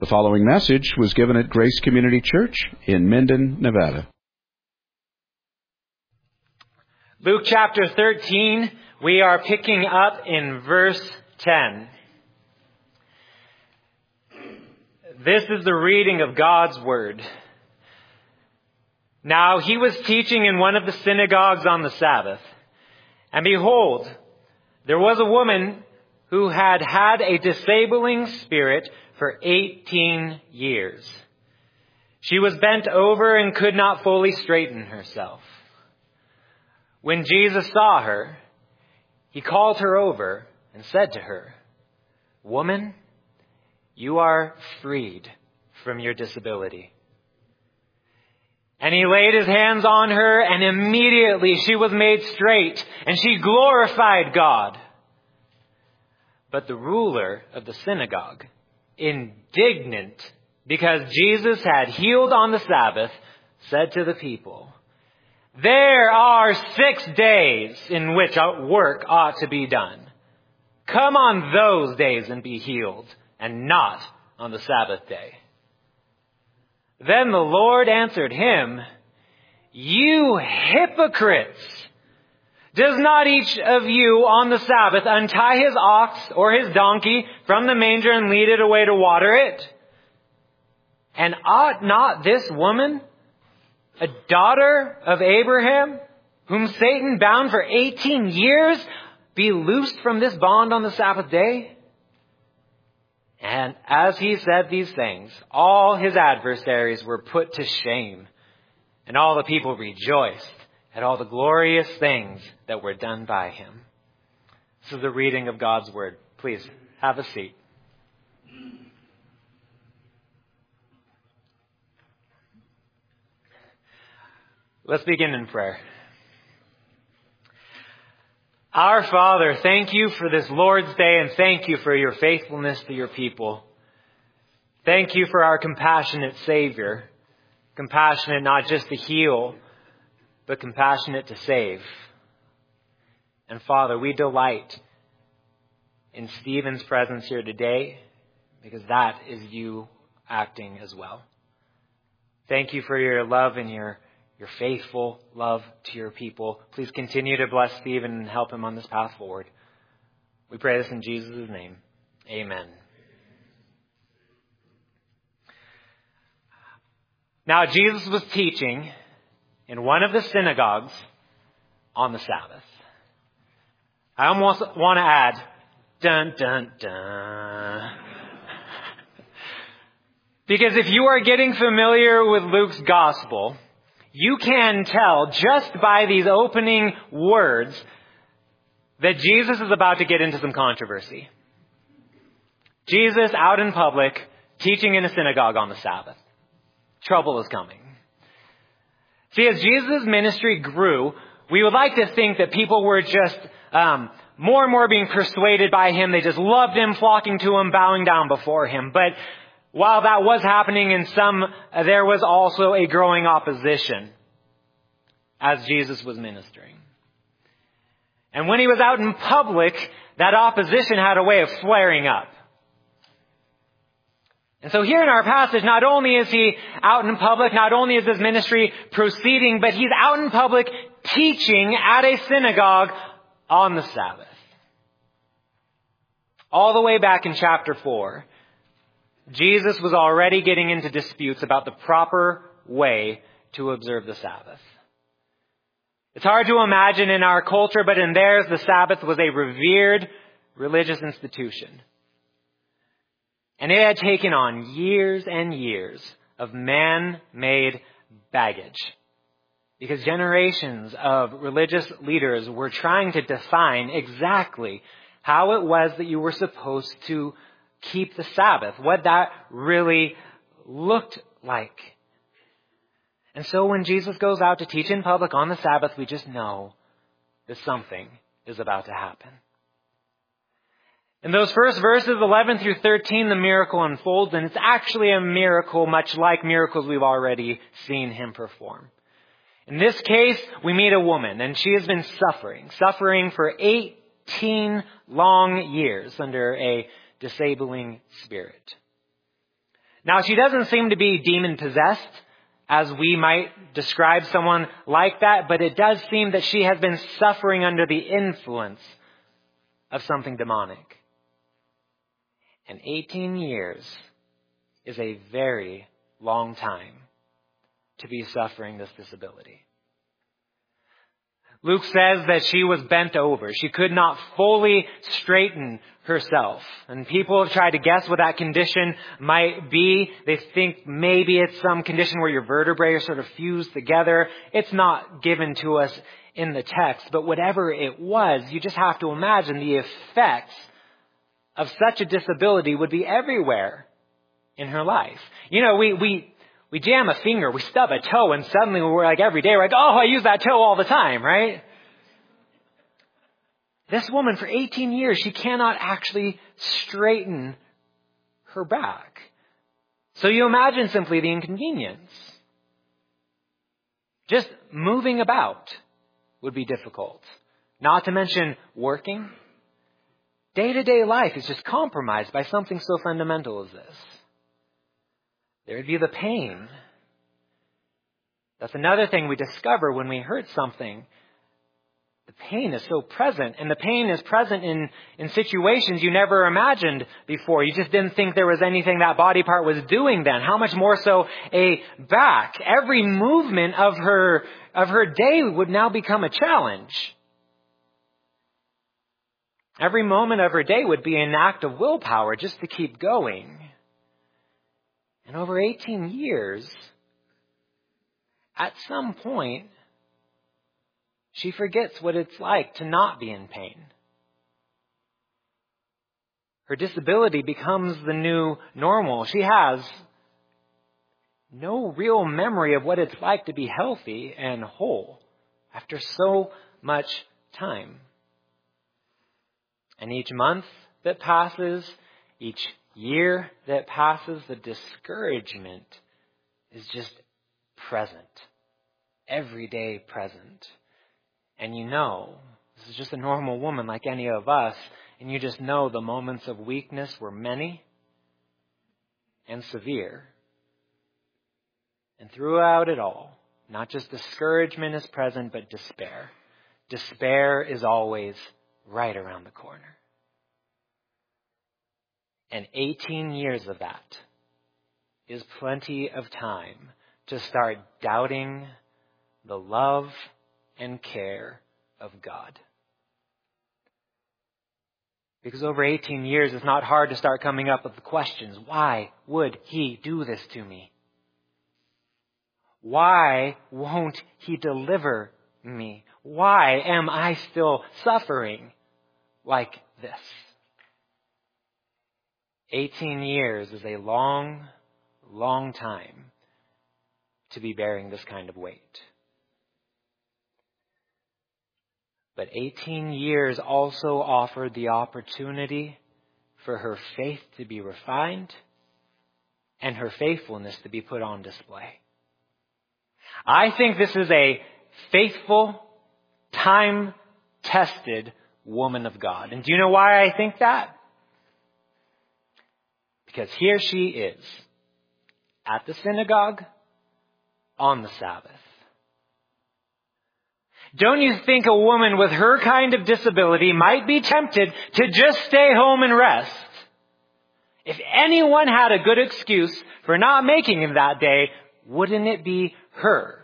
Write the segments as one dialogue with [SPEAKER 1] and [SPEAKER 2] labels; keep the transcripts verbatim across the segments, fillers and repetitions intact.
[SPEAKER 1] The following message was given at Grace Community Church in Minden, Nevada.
[SPEAKER 2] Luke chapter thirteen, we are picking up in verse ten. This is the reading of God's Word. Now he was teaching in one of the synagogues on the Sabbath. And behold, there was a woman who had had a disabling spirit for eighteen years. She was bent over and could not fully straighten herself. When Jesus saw her, he called her over and said to her, "Woman, you are freed from your disability." And he laid his hands on her, and immediately she was made straight, and she glorified God. But the ruler of the synagogue, indignant because Jesus had healed on the Sabbath, said to the people, "There are six days in which work ought to be done. Come on those days and be healed, and not on the Sabbath day." Then the Lord answered him, "You hypocrites! Does not each of you on the Sabbath untie his ox or his donkey from the manger and lead it away to water it? And ought not this woman, a daughter of Abraham, whom Satan bound for eighteen years, be loosed from this bond on the Sabbath day?" And as he said these things, all his adversaries were put to shame, and all the people rejoiced at all the glorious things that were done by him. This is the reading of God's Word. Please have a seat. Let's begin in prayer. Our Father, thank you for this Lord's Day, and thank you for your faithfulness to your people. Thank you for our compassionate Savior, compassionate not just to heal, but compassionate to save. And Father, we delight in Stephen's presence here today, because that is you acting as well. Thank you for your love and your Your faithful love to your people. Please continue to bless Stephen and help him on this path forward. We pray this in Jesus' name. Amen. Now, Jesus was teaching in one of the synagogues on the Sabbath. I almost want to add, dun, dun, dun. Because if you are getting familiar with Luke's gospel, you can tell just by these opening words that Jesus is about to get into some controversy. Jesus out in public, teaching in a synagogue on the Sabbath. Trouble is coming. See, as Jesus' ministry grew, we would like to think that people were just um, more and more being persuaded by him. They just loved him, flocking to him, bowing down before him. But while that was happening in some, there was also a growing opposition as Jesus was ministering. And when he was out in public, that opposition had a way of flaring up. And so here in our passage, not only is he out in public, not only is his ministry proceeding, but he's out in public teaching at a synagogue on the Sabbath. All the way back in chapter four, Jesus was already getting into disputes about the proper way to observe the Sabbath. It's hard to imagine in our culture, but in theirs, the Sabbath was a revered religious institution. And it had taken on years and years of man-made baggage, because generations of religious leaders were trying to define exactly how it was that you were supposed to keep the Sabbath, what that really looked like. And so when Jesus goes out to teach in public on the Sabbath, we just know that something is about to happen. In those first verses, eleven through thirteen, the miracle unfolds, and it's actually a miracle much like miracles we've already seen him perform. In this case, we meet a woman, and she has been suffering, suffering for eighteen long years under a disabling spirit. Now, she doesn't seem to be demon-possessed, as we might describe someone like that, but it does seem that she has been suffering under the influence of something demonic. And eighteen years is a very long time to be suffering this disability. Luke says that she was bent over. She could not fully straighten herself. And people have tried to guess what that condition might be. They think maybe it's some condition where your vertebrae are sort of fused together. It's not given to us in the text, but whatever it was, you just have to imagine the effects of such a disability would be everywhere in her life. You know, we, we, we jam a finger, we stub a toe, and suddenly we're like every day, we're like, oh, I use that toe all the time, right? This woman for eighteen years, she cannot actually straighten her back. So you imagine simply the inconvenience. Just moving about would be difficult. Not to mention working. Day-to-day life is just compromised by something so fundamental as this. There would be the pain. That's another thing we discover when we hurt something. The pain is so present, and the pain is present in, in situations you never imagined before. You just didn't think there was anything that body part was doing then. How much more so a back? Every movement of her, of her day would now become a challenge. Every moment of her day would be an act of willpower just to keep going. And over eighteen years, at some point, she forgets what it's like to not be in pain. Her disability becomes the new normal. She has no real memory of what it's like to be healthy and whole after so much time. And each month that passes, each year that passes, the discouragement is just present. Every day present. And you know, this is just a normal woman like any of us, and you just know the moments of weakness were many and severe. And throughout it all, not just discouragement is present, but despair. Despair is always right around the corner. And eighteen years of that is plenty of time to start doubting the love and care of God. Because over eighteen years, it's not hard to start coming up with the questions. Why would He do this to me? Why won't He deliver me? Why am I still suffering like this? eighteen years is a long, long time to be bearing this kind of weight. But eighteen years also offered the opportunity for her faith to be refined and her faithfulness to be put on display. I think this is a faithful, time-tested woman of God. And do you know why I think that? Because here she is at the synagogue on the Sabbath. Don't you think a woman with her kind of disability might be tempted to just stay home and rest? If anyone had a good excuse for not making it that day, wouldn't it be her?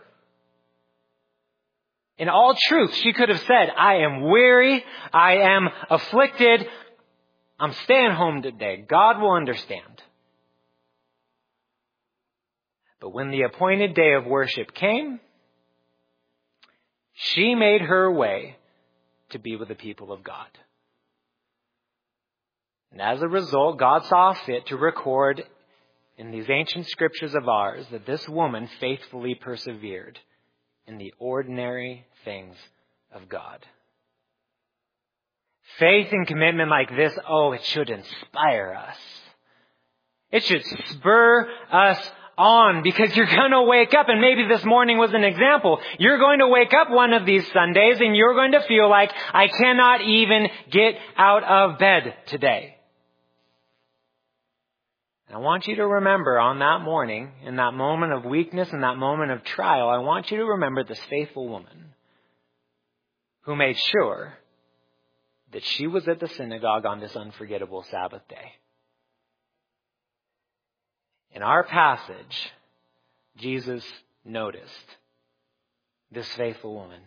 [SPEAKER 2] In all truth, she could have said, I am weary, I am afflicted, I'm staying home today. God will understand. But when the appointed day of worship came, she made her way to be with the people of God. And as a result, God saw fit to record in these ancient scriptures of ours that this woman faithfully persevered in the ordinary things of God. Faith and commitment like this, oh, it should inspire us. It should spur us on, because you're going to wake up, and maybe this morning was an example. You're going to wake up one of these Sundays and you're going to feel like, I cannot even get out of bed today. And I want you to remember on that morning, in that moment of weakness, in that moment of trial, I want you to remember this faithful woman who made sure that she was at the synagogue on this unforgettable Sabbath day. In our passage, Jesus noticed this faithful woman.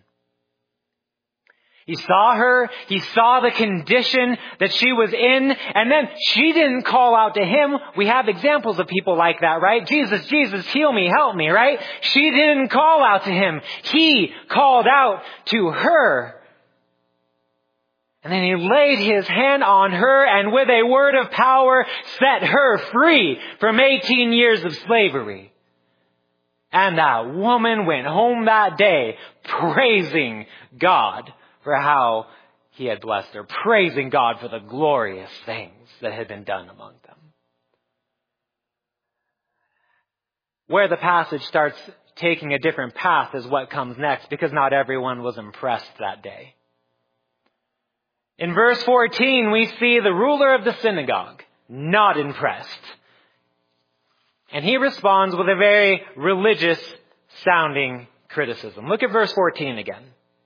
[SPEAKER 2] He saw her, he saw the condition that she was in, and then she didn't call out to him. We have examples of people like that, right? Jesus, Jesus, heal me, help me, right? She didn't call out to him. He called out to her. And then he laid his hand on her and with a word of power set her free from eighteen years of slavery. And that woman went home that day praising God for how he had blessed her, praising God for the glorious things that had been done among them. Where the passage starts taking a different path is what comes next, because not everyone was impressed that day. In verse fourteen, we see the ruler of the synagogue not impressed. And he responds with a very religious sounding criticism. Look at verse fourteen again.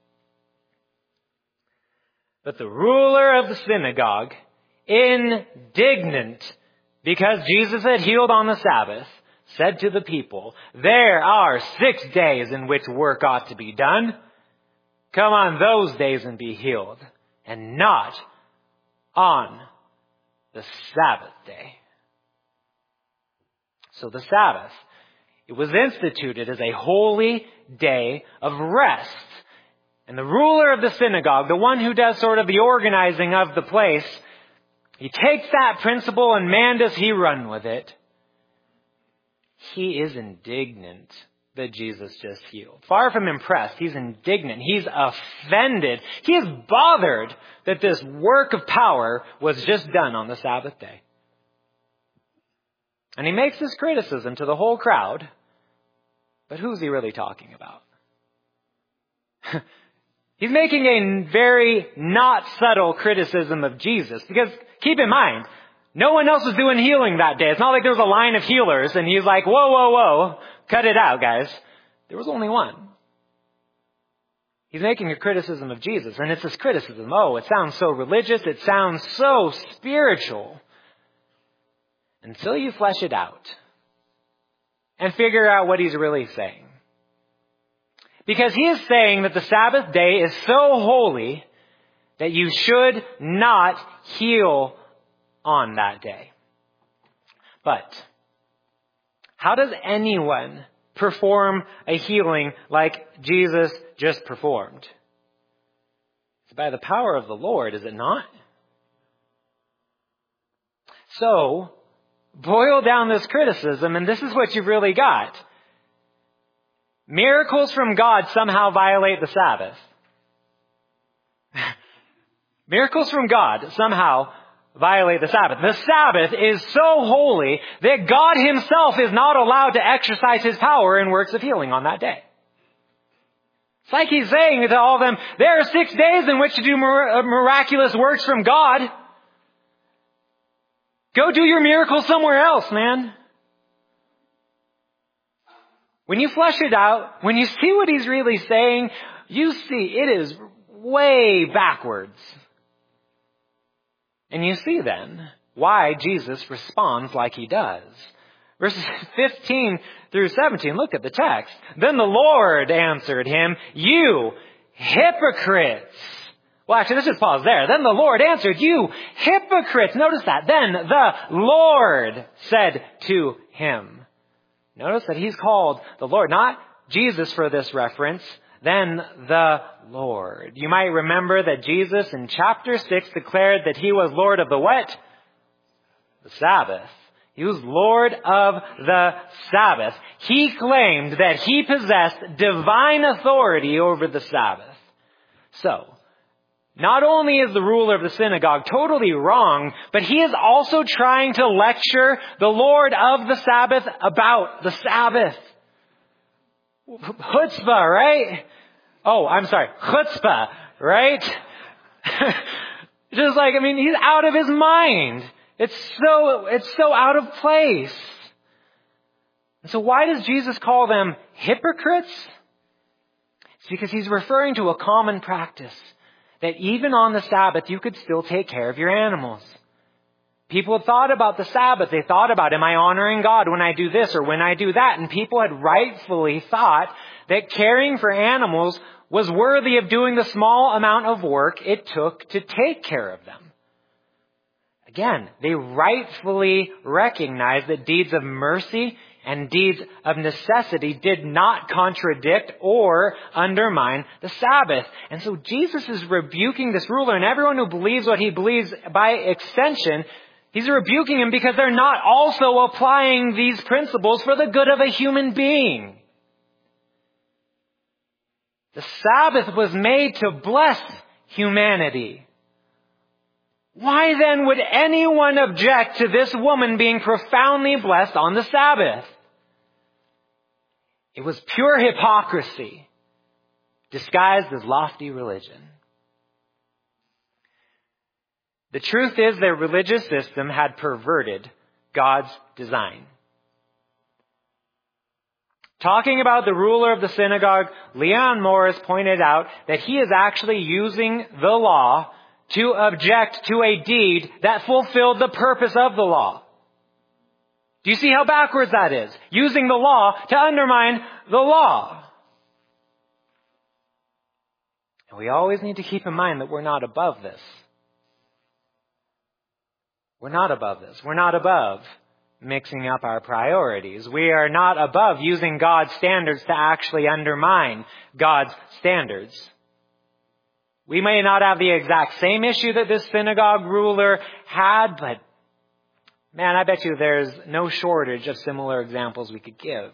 [SPEAKER 2] But the ruler of the synagogue, indignant because Jesus had healed on the Sabbath, said to the people, there are six days in which work ought to be done. Come on those days and be healed, and not on the Sabbath day. So the Sabbath, it was instituted as a holy day of rest. And the ruler of the synagogue, the one who does sort of the organizing of the place, he takes that principle and man does he run with it. He is indignant that Jesus just healed. Far from impressed, he's indignant. He's offended. He is bothered that this work of power was just done on the Sabbath day. And he makes this criticism to the whole crowd. But who's he really talking about? He's making a very not subtle criticism of Jesus. Because keep in mind, no one else was doing healing that day. It's not like there was a line of healers and he's like, whoa, whoa, whoa, cut it out, guys. There was only one. He's making a criticism of Jesus. And it's this criticism. Oh, it sounds so religious. It sounds so spiritual. Until you flesh it out and figure out what he's really saying. Because he is saying that the Sabbath day is so holy that you should not heal on that day. But how does anyone perform a healing like Jesus just performed? It's by the power of the Lord, is it not? So, boil down this criticism, and this is what you've really got. Miracles from God somehow violate the Sabbath. Miracles from God somehow violate the Sabbath. The Sabbath is so holy that God himself is not allowed to exercise his power in works of healing on that day. It's like he's saying to all of them, there are six days in which to do miraculous works from God. Go do your miracles somewhere else, man. When you flesh it out, when you see what he's really saying, you see it is way backwards. And you see then why Jesus responds like he does. Verses fifteen through seventeen, look at the text. Then the Lord answered him, you hypocrites. Well, actually, let's just pause there. Then the Lord answered, you hypocrites. Notice that. Then the Lord said to him. Notice that he's called the Lord, not Jesus for this reference, then the Lord. You might remember that Jesus in chapter six declared that he was Lord of the what? The Sabbath. He was Lord of the Sabbath. He claimed that he possessed divine authority over the Sabbath. So, not only is the ruler of the synagogue totally wrong, but he is also trying to lecture the Lord of the Sabbath about the Sabbath. Chutzpah, right? Oh, I'm sorry. Chutzpah, right? Just like, I mean, he's out of his mind. It's so, it's so out of place. And so why does Jesus call them hypocrites? It's because he's referring to a common practice that even on the Sabbath you could still take care of your animals. People had thought about the Sabbath. They thought about, am I honoring God when I do this or when I do that? And people had rightfully thought that caring for animals was worthy of doing the small amount of work it took to take care of them. Again, they rightfully recognized that deeds of mercy and deeds of necessity did not contradict or undermine the Sabbath. And so Jesus is rebuking this ruler, and everyone who believes what he believes by extension, he's rebuking him because they're not also applying these principles for the good of a human being. The Sabbath was made to bless humanity. Why then would anyone object to this woman being profoundly blessed on the Sabbath? It was pure hypocrisy, disguised as lofty religion. The truth is their religious system had perverted God's design. Talking about the ruler of the synagogue, Leon Morris pointed out that he is actually using the law to object to a deed that fulfilled the purpose of the law. Do you see how backwards that is? Using the law to undermine the law. And we always need to keep in mind that we're not above this. We're not above this. We're not above mixing up our priorities. We are not above using God's standards to actually undermine God's standards. We may not have the exact same issue that this synagogue ruler had, but man, I bet you there's no shortage of similar examples we could give.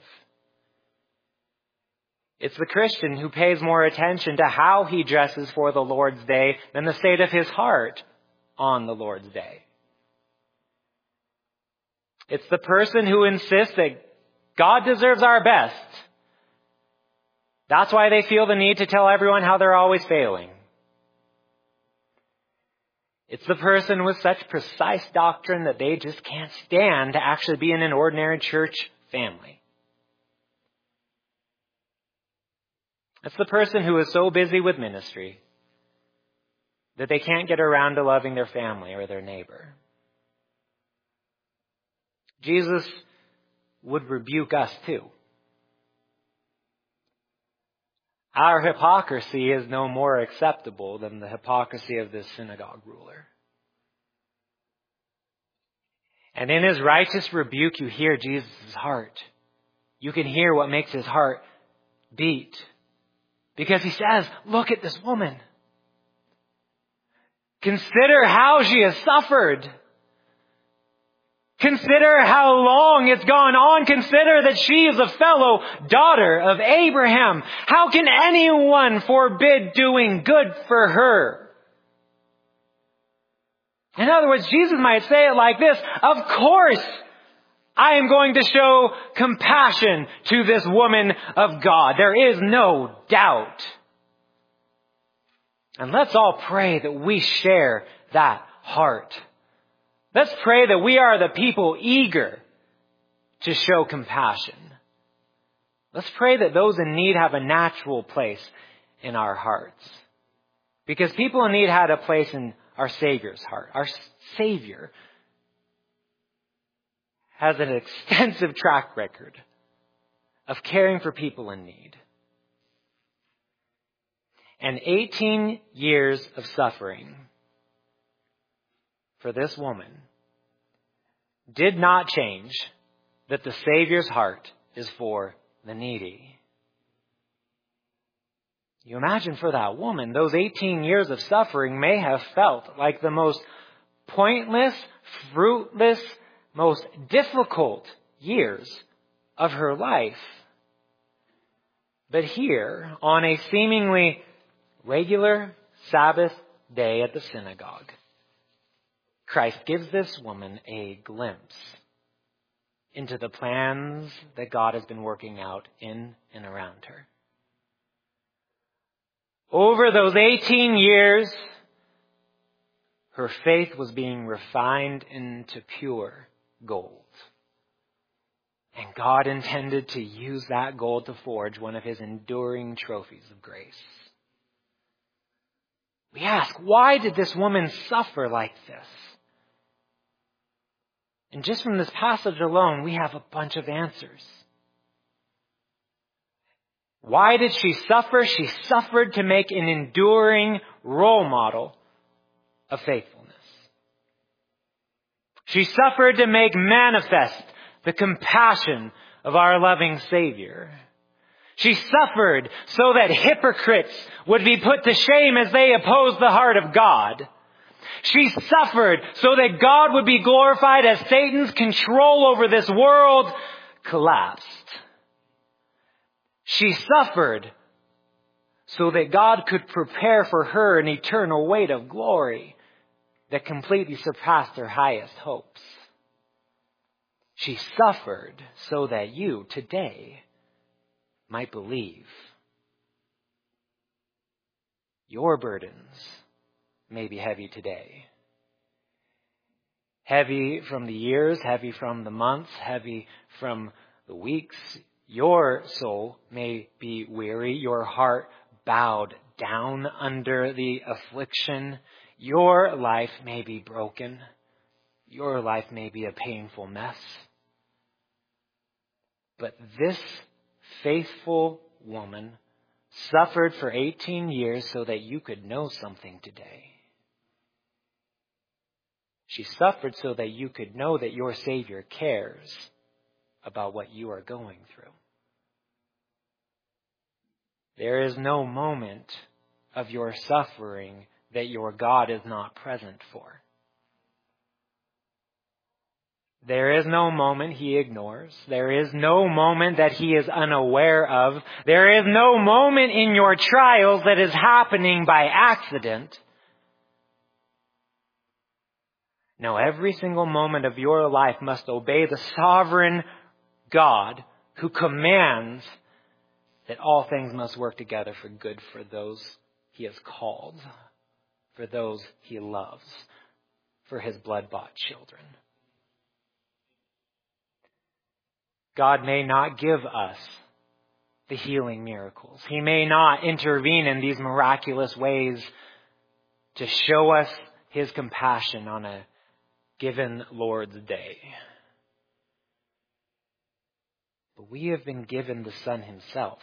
[SPEAKER 2] It's the Christian who pays more attention to how he dresses for the Lord's day than the state of his heart on the Lord's day. It's the person who insists that God deserves our best. That's why they feel the need to tell everyone how they're always failing. It's the person with such precise doctrine that they just can't stand to actually be in an ordinary church family. It's the person who is so busy with ministry that they can't get around to loving their family or their neighbor. Jesus would rebuke us too. Our hypocrisy is no more acceptable than the hypocrisy of this synagogue ruler. And in his righteous rebuke, you hear Jesus' heart. You can hear what makes his heart beat. Because he says, look at this woman. Consider how she has suffered. Consider how long it's gone on. Consider that she is a fellow daughter of Abraham. How can anyone forbid doing good for her? In other words, Jesus might say it like this: of course, I am going to show compassion to this woman of God. There is no doubt. And let's all pray that we share that heart. Let's pray that we are the people eager to show compassion. Let's pray that those in need have a natural place in our hearts. Because people in need had a place in our Savior's heart. Our Savior has an extensive track record of caring for people in need. And eighteen years of suffering for this woman did not change that the Savior's heart is for the needy. You imagine for that woman, those eighteen years of suffering may have felt like the most pointless, fruitless, most difficult years of her life. But here, on a seemingly regular Sabbath day at the synagogue, Christ gives this woman a glimpse into the plans that God has been working out in and around her. Over those eighteen years, Her faith was being refined into pure gold. And God intended to use that gold to forge one of his enduring trophies of grace. We ask, why did this woman suffer like this? And just from this passage alone, we have a bunch of answers. Why did she suffer? She suffered to make an enduring role model of faithfulness. She suffered to make manifest the compassion of our loving Savior. She suffered so that hypocrites would be put to shame as they opposed the heart of God. She suffered so that God would be glorified as Satan's control over this world collapsed. She suffered so that God could prepare for her an eternal weight of glory that completely surpassed her highest hopes. She suffered so that you today might believe. Your burdens may be heavy today. Heavy from the years, heavy from the months, heavy from the weeks. Your soul may be weary, your heart bowed down under the affliction. Your life may be broken. Your life may be a painful mess. But this faithful woman suffered for eighteen years so that you could know something today. She suffered so that you could know that your Savior cares about what you are going through. There is no moment of your suffering that your God is not present for. There is no moment he ignores. There is no moment that he is unaware of. There is no moment in your trials that is happening by accident. No, every single moment of your life must obey the sovereign God who commands that all things must work together for good for those he has called, for those he loves, for his blood-bought children. God may not give us the healing miracles. He may not intervene in these miraculous ways to show us his compassion on a given Lord's Day. But we have been given the Son himself.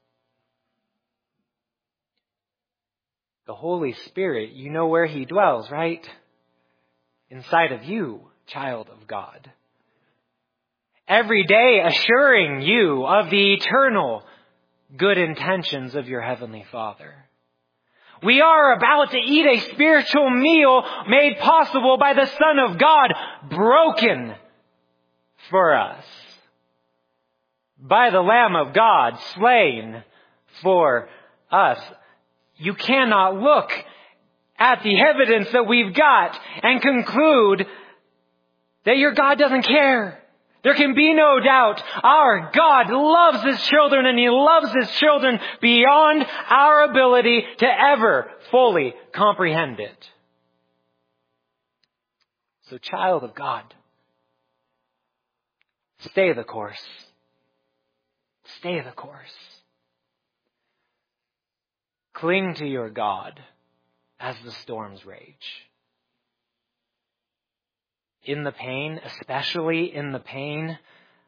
[SPEAKER 2] The Holy Spirit, you know where he dwells, right? Inside of you, child of God. Every day assuring you of the eternal good intentions of your Heavenly Father. We are about to eat a spiritual meal made possible by the Son of God, broken for us. By the Lamb of God, slain for us. You cannot look at the evidence that we've got and conclude that your God doesn't care. There can be no doubt our God loves his children, and he loves his children beyond our ability to ever fully comprehend it. So, child of God, stay the course. Stay the course. Cling to your God as the storms rage. In the pain, especially in the pain,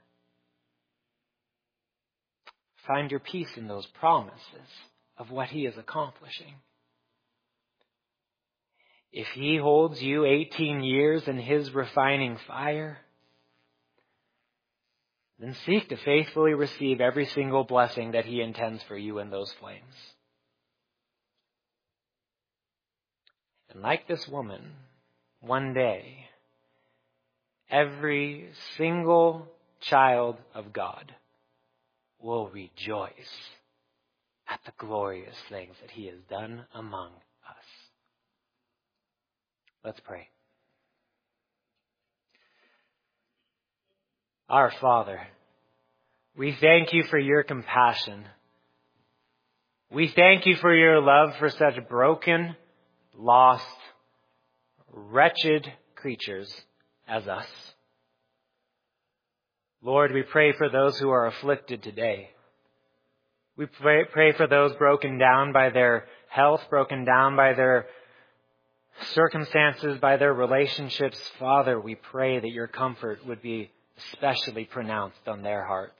[SPEAKER 2] find your peace in those promises of what he is accomplishing. If he holds you eighteen years in his refining fire, then seek to faithfully receive every single blessing that he intends for you in those flames. And like this woman, one day, every single child of God will rejoice at the glorious things that he has done among us. Let's pray. Our Father, we thank you for your compassion. We thank you for your love for such broken, lost, wretched creatures as us. Lord, we pray for those who are afflicted today. We pray, pray for those broken down by their health, broken down by their circumstances, by their relationships. Father, we pray that your comfort would be especially pronounced on their hearts.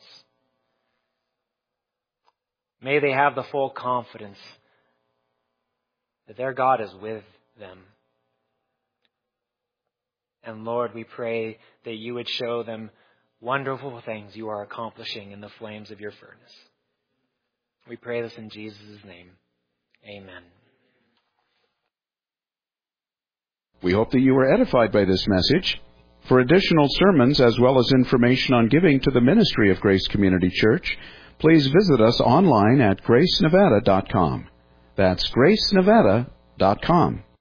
[SPEAKER 2] May they have the full confidence that their God is with them. And Lord, we pray that you would show them wonderful things you are accomplishing in the flames of your furnace. We pray this in Jesus' name. Amen.
[SPEAKER 1] We hope that you were edified by this message. For additional sermons as well as information on giving to the ministry of Grace Community Church, please visit us online at grace nevada dot com. That's grace nevada dot com.